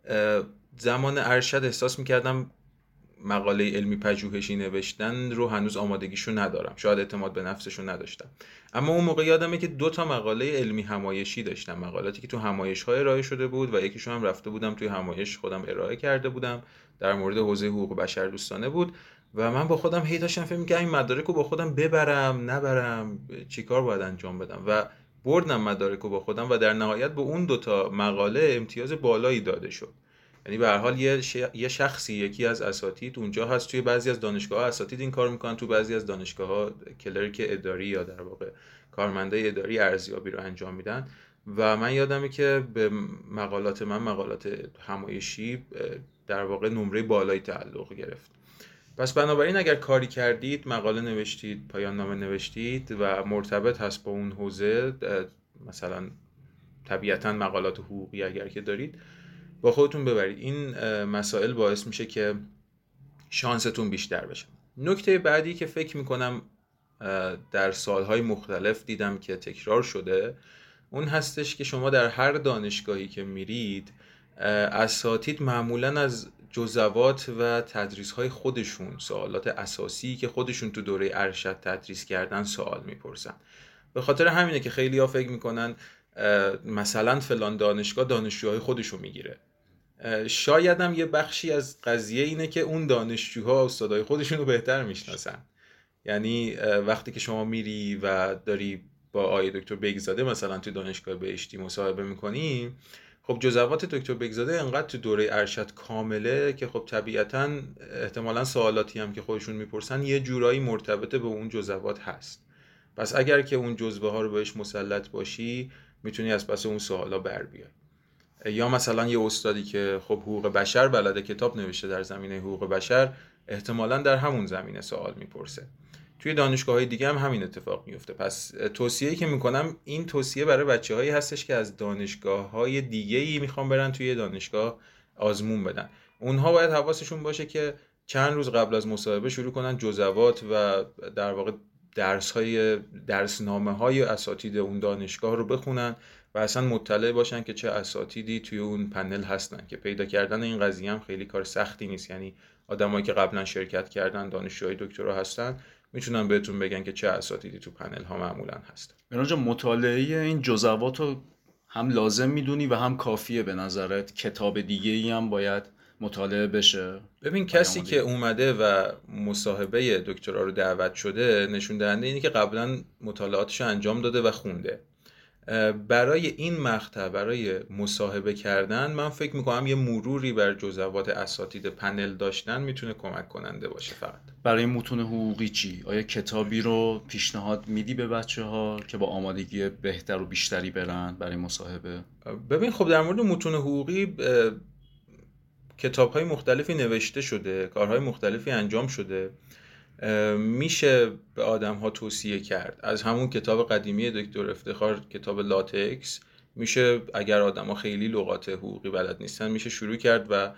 زمان ارشد احساس میکردم مقاله علمی پژوهشی نوشتن رو هنوز آمادگیشو ندارم، شاید اعتماد به نفسشو نداشتم. اما اون موقع یادمه که دو تا مقاله علمی همایشی داشتم، مقالاتی که تو همایش‌ها ارائه شده بود و یکیشو هم رفته بودم توی همایش خودم ارائه کرده بودم، در مورد حوزه حقوق بشر دوستانه بود و من با خودم هی داشتم فکر می‌کردم این مدارک رو با خودم ببرم نبرم، چیکار باید انجام بدم و بردم مدارک رو با خودم و در نهایت به اون دو تا مقاله امتیاز بالایی داده شد. یعنی به هر حال یه, ش... یه شخصی، یکی از اساتید اونجا هست، توی بعضی از دانشگاه‌ها اساتید این کار میکنن، تو بعضی از دانشگاه‌ها کلرک اداری یا در واقع کارمنده اداری ارزیابی رو انجام میدن و من یادمه که به مقالات من، مقالات همایشی، در واقع نمره بالایی تعلق گرفت. پس بنابراین اگر کاری کردید، مقاله نوشتید، پایان نامه نوشتید و مرتبط هست با اون حوزه، مثلا طبیعتاً مقالات حقوقی اگر که دارید، با خودتون ببرید. این مسائل باعث میشه که شانستون بیشتر بشه. نکته بعدی که فکر میکنم در سالهای مختلف دیدم که تکرار شده، اون هستش که شما در هر دانشگاهی که میرید، اساتید معمولاً از جزوات و تدریس‌های خودشون، سوالات اساسی که خودشون تو دوره ارشد تدریس کردن سوال میپرسن. به خاطر همینه که خیلی‌ها فکر میکنن مثلا فلان دانشگاه دانشجوهای خودشو میگیره. شاید هم یه بخشی از قضیه اینه که اون دانشجوها استادای خودشون رو بهتر میشناسن. یعنی وقتی که شما میری و داری با آقای دکتر بیگزاده مثلا تو دانشگاه بهشتی مصاحبه میکنی، خب جزوات دکتر بیگزاده انقدر تو دوره ارشد کامله که خب طبیعتاً احتمالاً سوالاتی هم که خودشون میپرسن یه جورایی مرتبط به اون جزوات هست. پس اگر که اون جزوه ها رو بهش مسلط باشی، میتونی از پس اون سوالا بر بیای. یا مثلا یه استادی که خب حقوق بشر بلده، کتاب نوشته در زمینه حقوق بشر، احتمالاً در همون زمینه سوال میپرسه. توی دانشگاه‌های دیگه هم همین اتفاق میفته. پس توصیه‌ای که میکنم، این توصیه برای بچه‌هایی هستش که از دانشگاه‌های دیگه‌ای میخوان برن توی دانشگاه آزمون بدن. اونها باید حواسشون باشه که چند روز قبل از مصاحبه شروع کنن جزوات و در واقع درس‌های درسنامه‌های اساتید اون دانشگاه رو بخونن و اصلا مطلع باشن که چه اساتیدی توی اون پنل هستن، که پیدا کردن این قضیه هم خیلی کار سختی نیست. یعنی آدمایی که قبلا شرکت کردن، دانشجوهای دکترا هستن، میتونن بهتون بگن که چه اساتیدی تو پنل ها معمولا هست. برنامه مطالعه این جزوات رو هم لازم میدونی و هم کافیه به نظرت؟ کتاب دیگه ای هم باید مطالعه بشه؟ ببین کسی که اومده و مصاحبه دکترا رو دعوت شده، نشون دهنده اینه که قبلا مطالعاتش انجام داده و خونده. برای این مقطع، برای مصاحبه کردن، من فکر میکنم یه مروری بر جزوات اساتید پنل داشتن میتونه کمک کننده باشه. فقط برای متون حقوقی چی؟ آیا کتابی رو پیشنهاد میدی به بچه ها که با آمادگی بهتر و بیشتری برن برای مصاحبه؟ ببین خب در مورد متون حقوقی کتاب‌های مختلفی نوشته شده، کارهای مختلفی انجام شده، میشه به آدم ها توصیه کرد. از همون کتاب قدیمی دکتر افتخار، کتاب لاتکس، میشه اگر آدم ها خیلی لغات حقوقی بلد نیستن میشه شروع کرد و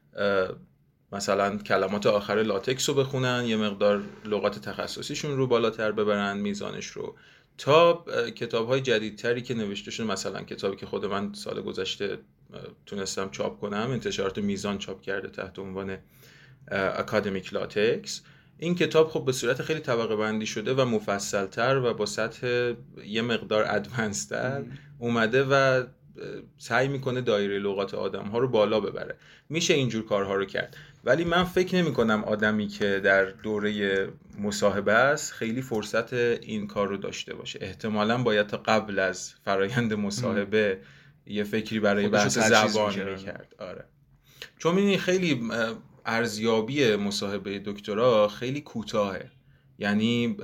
مثلا کلمات آخر لاتکس رو بخونن، یه مقدار لغات تخصصیشون رو بالاتر ببرن میزانش رو، تا کتاب‌های جدیدتری که نوشته شده، مثلا کتابی که خود من سال گذشته تونستم چاپ کنم، انتشارات میزان چاپ کرده تحت عنوان اکادمیک لاتکس. این کتاب خب به صورت خیلی طبقه بندی شده و مفصل‌تر و با سطح یه مقدار ادوانس‌تر اومده و سعی میکنه دایره لغات آدم‌ها رو بالا ببره. میشه اینجور کارها رو کرد، ولی من فکر نمی‌کنم آدمی که در دوره مصاحبه است خیلی فرصت این کار رو داشته باشه. احتمالاً باید تا قبل از فرایند مصاحبه یه فکری برای بحث زبان می‌کرد. آره، چون این خیلی ارزیابی مصاحبه دکترا خیلی کوتاهه، یعنی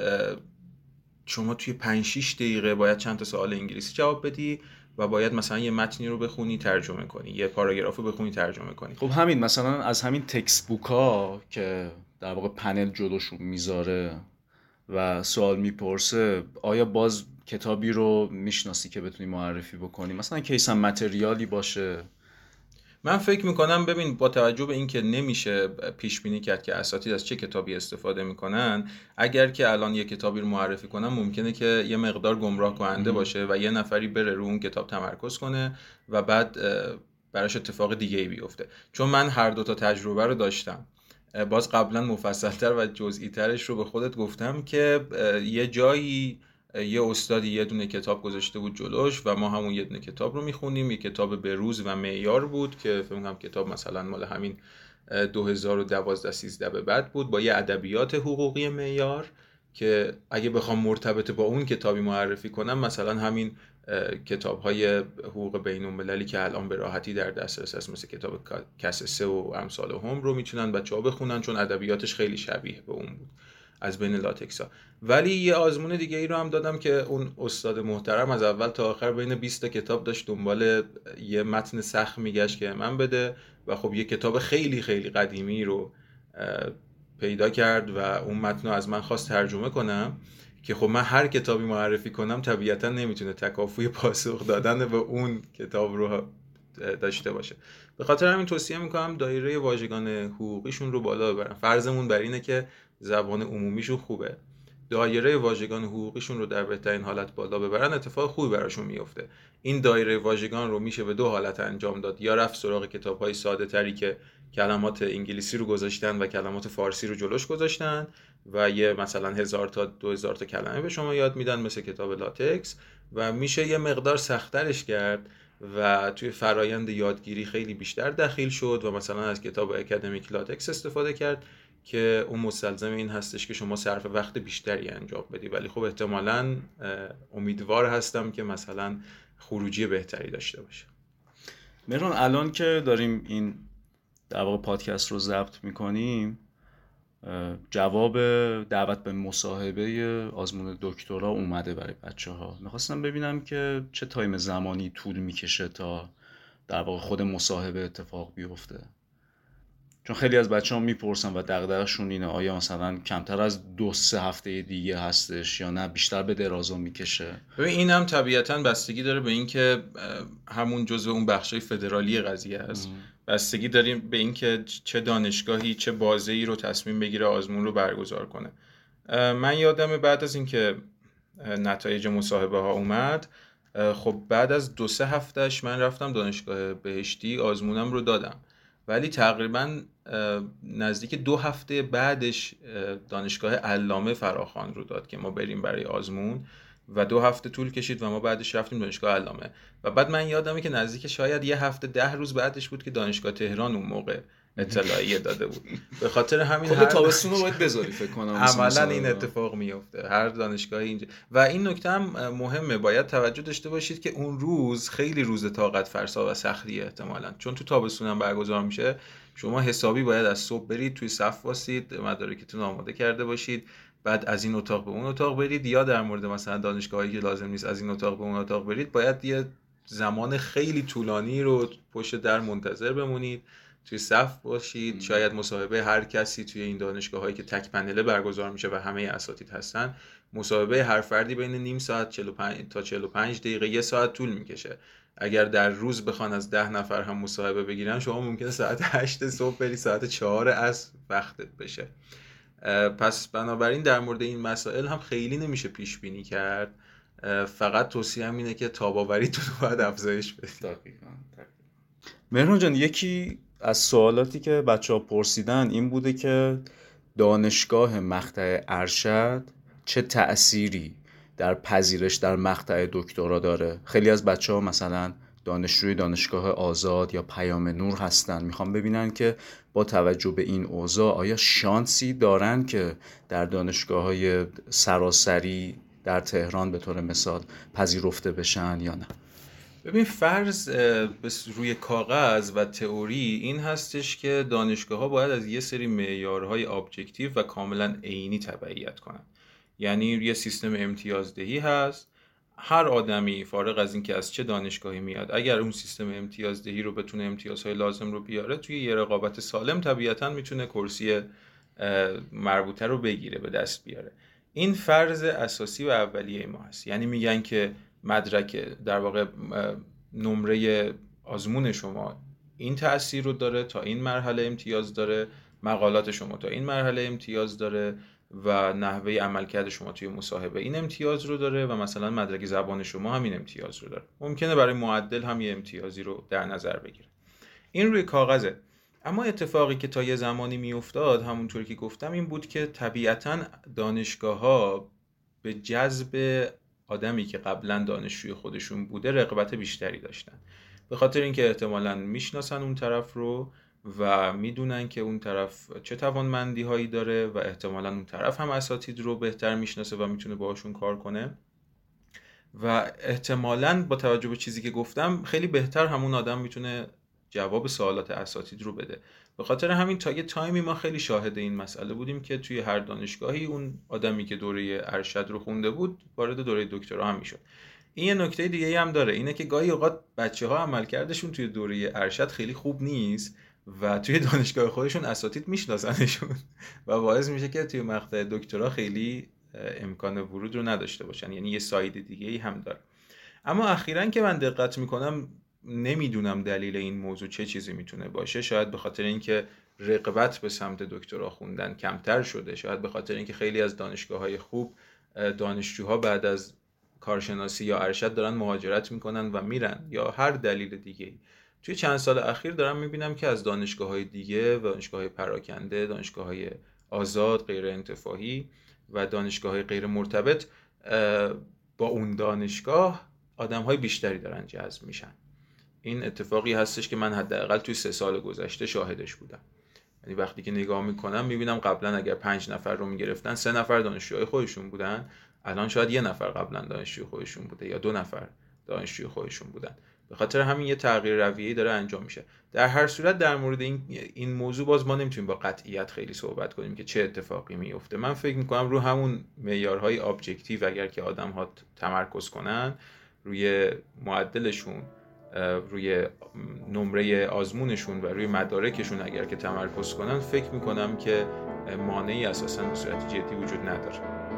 شما توی پنج شش دقیقه باید چند تا سوال انگلیسی جواب بدی و باید مثلا یه متنی رو بخونی ترجمه کنی، یه پاراگراف رو بخونی ترجمه کنی. خب همین مثلا از همین تکست بوک ها که در واقع پنل جلوشون میذاره و سوال میپرسه، آیا باز کتابی رو میشناسی که بتونی معرفی بکنی؟ مثلا کیس هم متریالی باشه؟ من فکر میکنم ببین، با توجه به این که نمیشه پیش بینی کرد که اساتید از چه کتابی استفاده میکنن، اگر که الان یه کتابی رو معرفی کنن ممکنه که یه مقدار گمراه کننده باشه و یه نفری بره رو اون کتاب تمرکز کنه و بعد براش اتفاق دیگه ای بیفته. چون من هر دو تا تجربه رو داشتم، باز قبلا مفصل‌تر و جزئی ترش رو به خودت گفتم که یه جایی یه استادی یه دونه کتاب گذاشته بود جلوش و ما همون یه دونه کتاب رو میخونیم. یه کتاب بروز و معیار بود که فکر کنم کتاب مثلا مال همین دو هزار و دوازده سیزده به بعد بود، با یه ادبیات حقوقی معیار که اگه بخوام مرتبط با اون کتابی معرفی کنم، مثلا همین کتاب‌های حقوق بین‌المللی که الان به راحتی در دسترس هست، مثل کتاب کسسه و امثال هم رو میتونن بچه‌ها بخونن چون ادبیاتش خیلی شبیه به اون بود از بین لاتکس‌ها. ولی یه آزمون دیگه ای رو هم دادم که اون استاد محترم از اول تا آخر بین بیست تا کتاب داشت دنبال یه متن سخت میگشت که من بده و خب یه کتاب خیلی خیلی قدیمی رو پیدا کرد و اون متن رو از من خواست ترجمه کنم که خب من هر کتابی معرفی کنم طبیعتا نمیتونه تکافوی پاسخ دادن به اون کتاب رو داشته باشه. به خاطر همین توصیه میکنم دایره واژگان حقوقیشون رو بالا ببرن. فرضمون بر اینه که زبان عمومیشون خوبه، دایره واژگان حقوقیشون رو در بهترین حالت بالا ببرن، اتفاق خوبی براشون میفته. این دایره واژگان رو میشه به دو حالت انجام داد: یا رفت سراغ کتاب‌های ساده تری که کلمات انگلیسی رو گذاشتن و کلمات فارسی رو جلوش گذاشتن و یه مثلا هزار تا دو هزار تا کلمه به شما یاد میدن مثل کتاب لاتکس، و میشه یه مقدار سخت‌ترش کرد و توی فرایند یادگیری خیلی بیشتر دخیل شد و مثلا از کتاب اکادمیک لاتکس استفاده کرد که اون مستلزم این هستش که شما صرف وقت بیشتری انجام بدی. ولی خب احتمالاً امیدوار هستم که مثلا خروجی بهتری داشته باشه. مهران، الان که داریم این در واقع پادکست رو ضبط میکنیم، جواب دعوت به مصاحبه آزمون دکترا اومده برای بچه ها. میخواستم ببینم که چه تایم زمانی طول میکشه تا در واقع خود مصاحبه اتفاق بیفته، چون خیلی از بچه ها میپرسن و دغدغه‌شون اینه آیا مثلا کمتر از دو سه هفته دیگه هستش یا نه بیشتر به درازا میکشه. ببین این هم طبیعتاً بستگی داره به این که همون جزء اون بخشای فدرالی قضیه است. بستگی داریم به این که چه دانشگاهی چه بازه‌ای رو تصمیم بگیره آزمون رو برگزار کنه. من یادمه بعد از این که نتایج مصاحبه ها اومد، خب بعد از دو سه هفتهش من رفتم دانشگاه بهشتی آزمونم رو دادم، ولی تقریبا نزدیک دو هفته بعدش دانشگاه علامه فراخوان رو داد که ما بریم برای آزمون و دو هفته طول کشید و ما بعدش رفتیم دانشگاه علامه. و بعد من یادمه که نزدیک شاید یه هفته ده روز بعدش بود که دانشگاه تهران اون موقع اطلاعیه داده بود. به خاطر همین خود تابستون رو باید بذاری فکر کنم عملا این اتفاق میفته هر دانشگاهی اینجا. و این نکته هم مهمه، باید توجه داشته باشید که اون روز خیلی روز طاقت فرسا و سختیه احتمالاً، چون تو تابستون هم برگزار میشه. شما حسابی باید از صبح برید توی صف واسید، مدارکتون آماده کرده باشید، بعد از این اتاق به اون اتاق برید، یا در مورد مثلا دانشگاهی که لازم نیست از این اتاق به اون اتاق برید، باید یه زمان خیلی طولانی رو پشت در منتظر بمونید توی صف باشید. شاید مصاحبه هر کسی توی این دانشگاه هایی که تک پنله برگزار میشه و همه اساتید هستن، مصاحبه هر فردی بین نیم ساعت چهل و پنج تا چهل و پنج دقیقه یک ساعت طول میکشه. اگر در روز بخوان از ده نفر هم مصاحبه بگیرن، شما ممکنه ساعت هشت صبح بری ساعت چهار عصر وقتت بشه. پس بنابراین در مورد این مسائل هم خیلی نمیشه پیش بینی کرد. فقط توصیه هم اینه که تاباوریتون رو باید افزایش بدید. دقیقاً. مهران جان، یکی از سوالاتی که بچه‌ها پرسیدن این بوده که دانشگاه مقطع ارشد چه تأثیری در پذیرش در مقطع دکترا داره. خیلی از بچه‌ها مثلا دانشجوی دانشگاه آزاد یا پیام نور هستن، میخوام ببینن که با توجه به این اوضاع آیا شانسی دارن که در دانشگاه‌های سراسری در تهران به طور مثال پذیرفته بشن یا نه؟ ببین، فرض روی کاغذ و تئوری این هستش که دانشگاه‌ها باید از یه سری معیارهای ابجکتیو و کاملا عینی تبعیت کنن. یعنی یه سیستم امتیازدهی هست، هر آدمی فارغ از این که از چه دانشگاهی میاد، اگر اون سیستم امتیازدهی رو بتونه امتیازهای لازم رو بیاره، توی یه رقابت سالم طبیعتاً میتونه کرسی مربوطه رو بگیره، به دست بیاره. این فرض اساسی و اولیه ما هست. یعنی میگن که مدرک، در واقع نمره آزمون شما این تأثیر رو داره، تا این مرحله امتیاز داره، مقالات شما تا این مرحله امتیاز داره و نحوه عملکرد شما توی مصاحبه این امتیاز رو داره و مثلا مدرک زبان شما هم این امتیاز رو داره. ممکنه برای معدل هم یه امتیازی رو در نظر بگیره. این روی کاغذه. اما اتفاقی که تا یه زمانی میافتاد، همونطور که گفتم، این بود که طبیعتاً دانشگاه‌ها به جذب آدمی که قبلا دانشجوی خودشون بوده رغبت بیشتری داشتن، به خاطر اینکه احتمالاً میشناسن اون طرف رو و میدونن که اون طرف چه توانمندی هایی داره و احتمالاً اون طرف هم اساتید رو بهتر میشناسه و میتونه باهاشون کار کنه و احتمالاً با توجه به چیزی که گفتم خیلی بهتر همون آدم میتونه جواب سوالات اساتید رو بده. به خاطر همین تا یه تایمی ما خیلی شاهد این مسئله بودیم که توی هر دانشگاهی اون آدمی که دوره ارشد رو خونده بود وارد دوره دکترا هم میشد. این یه نکته دیگه ای هم داره، اینه که گاهی اوقات بچه‌ها عملکردشون توی دوره ارشد خیلی خوب نیست و توی دانشگاه خودشون اساتید میشناسنشون و باعث میشه که توی مقطع دکترا خیلی امکان ورود رو نداشته باشن. یعنی یه ساید دیگه ای هم داره. اما اخیراً که من دقت میکنم نمیدونم دلیل این موضوع چه چیزی میتونه باشه. شاید به خاطر اینکه رغبت به سمت دکترا خوندن کمتر شده، شاید به خاطر اینکه خیلی از دانشگاه‌های خوب دانشجوها بعد از کارشناسی یا ارشد دارن مهاجرت میکنن و میرن، یا هر دلیل دیگه. توی چند سال اخیر دارم میبینم که از دانشگاه‌های دیگه، دانشگاه‌های پراکنده، دانشگاه‌های آزاد، غیر انتفاعی و دانشگاه‌های غیر مرتبط با اون دانشگاه آدم‌های بیشتری دارن جذب میشن. این اتفاقی هستش که من حداقل توی سه سال گذشته شاهدش بودم. یعنی وقتی که نگاه میکنم میبینم قبلا اگر پنج نفر رو میگرفتن سه نفر دانشجوی خودشون بودن، الان شاید یه نفر قبلا دانشجوی خودشون بوده یا دو نفر دانشجوی خودشون بودن. به خاطر همین یه تغییر رویه‌ای داره انجام میشه. در هر صورت در مورد این این موضوع باز ما نمیتونیم با قطعیت خیلی صحبت کنیم که چه اتفاقی میفته. من فکر میکنم رو همون معیارهای ابجکتیو اگر که آدم‌ها تمرکز کنن، روی معدلشون، روی نمره آزمونشون و روی مدارکشون اگر که تمرکز کنن، فکر میکنم که مانعی اساساً به صورت جدی وجود نداره.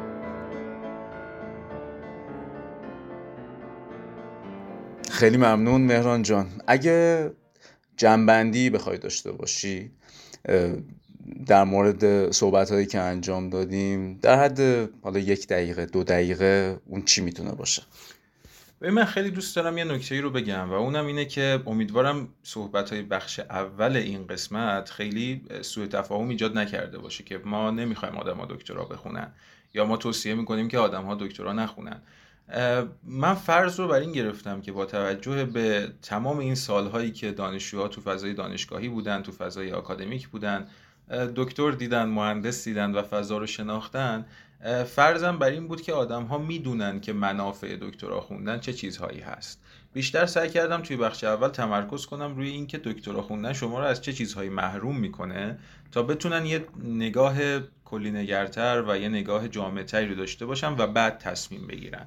خیلی ممنون مهران جان. اگه جنبندی بخوای داشته باشی در مورد صحبت‌هایی که انجام دادیم، در حد حالا یک دقیقه دو دقیقه، اون چی میتونه باشه؟ من خیلی دوست دارم یه نکته‌ای رو بگم و اونم اینه که امیدوارم صحبت‌های بخش اول این قسمت خیلی سوء تفاهم ایجاد نکرده باشه که ما نمیخوایم آدم‌ها دکترا بخونن یا ما توصیه میکنیم که آدم‌ها دکترا نخونن. من فرض رو بر این گرفتم که با توجه به تمام این سالهایی که دانشجوها تو فضای دانشگاهی بودن، تو فضای آکادمیک بودن، دکتر دیدن، مهندس دیدن و فضا رو شناختن، فرضم بر این بود که آدم‌ها میدونن که منافع دکترا خوندن چه چیزهایی هست. بیشتر سعی کردم توی بخش اول تمرکز کنم روی این که دکترا خوندن شما رو از چه چیزهایی محروم میکنه تا بتونن یه نگاه کلی نگرتر و یه نگاه جامع‌تری رو داشته باشن و بعد تصمیم بگیرن.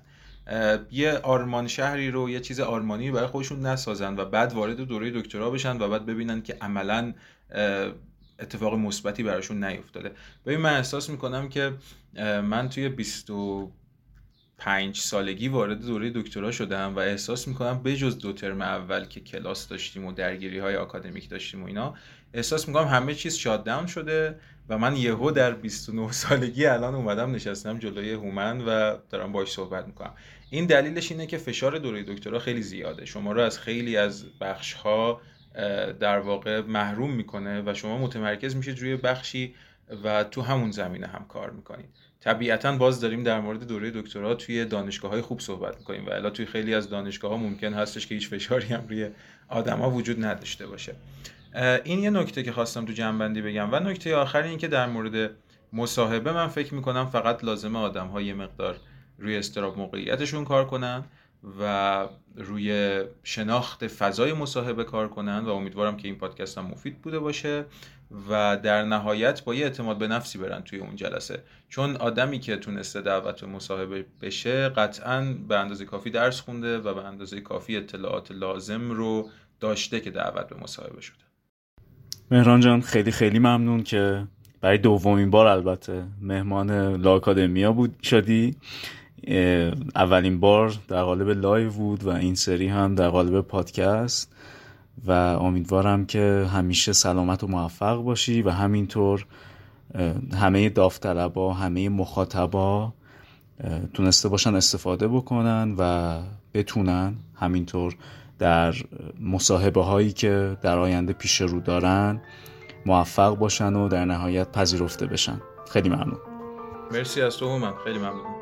یه آرمان شهری رو، یه چیز آرمانی برای خودشون نسازن و بعد وارد دوره دکترا بشن و بعد ببینن که عملاً اتفاق مثبتی براشون نیفتاده. ببین من احساس میکنم که من توی بیست و پنج سالگی وارد دوره دکترا شدم و احساس میکنم بجز دو ترم اول که کلاس داشتیم و درگیری های آکادمیک داشتیم و اینا، احساس میکنم همه چیز شات داون شده و من یهو در بیست و نه سالگی الان اومدم نشستم جلوی هومن و دارم باهاش صحبت میکنم. این دلیلش اینه که فشار دوره دکترا خیلی زیاده، شما رو از خیلی از بخش ها در واقع محروم میکنه و شما متمرکز میشید روی بخشی و تو همون زمینه هم کار میکنید. طبیعتاً باز داریم در مورد دوره دکترا توی دانشگاه‌های خوب صحبت می‌کنیم و الا توی خیلی از دانشگاه‌ها ممکن هستش که هیچ فشاری هم روی آدم‌ها وجود نداشته باشه. این یه نکته که خواستم تو جمع‌بندی بگم. و نکته آخر این که در مورد مصاحبه من فکر می‌کنم فقط لازمه آدم‌ها یه مقدار روی استراب موقعیتشون کار کنن و روی شناخت فضای مصاحبه کار کنن و امیدوارم که این پادکست هم مفید بوده باشه و در نهایت با یه اعتماد به نفسی برن توی اون جلسه، چون آدمی که تونسته دعوت به مصاحبه بشه قطعاً به اندازه کافی درس خونده و به اندازه کافی اطلاعات لازم رو داشته که دعوت به مصاحبه شده. مهران جان خیلی خیلی ممنون که برای دومین بار البته مهمان لا آکادمیا بود شدی. اولین بار در قالب لایو بود و این سری هم در قالب پادکست و امیدوارم که همیشه سلامت و موفق باشی و همینطور همه داوطلبا، همه مخاطبا تونسته باشن استفاده بکنن و بتونن همینطور در مصاحبه هایی که در آینده پیش رو دارن موفق باشن و در نهایت پذیرفته بشن. خیلی ممنون. مرسی از تو من، خیلی ممنون.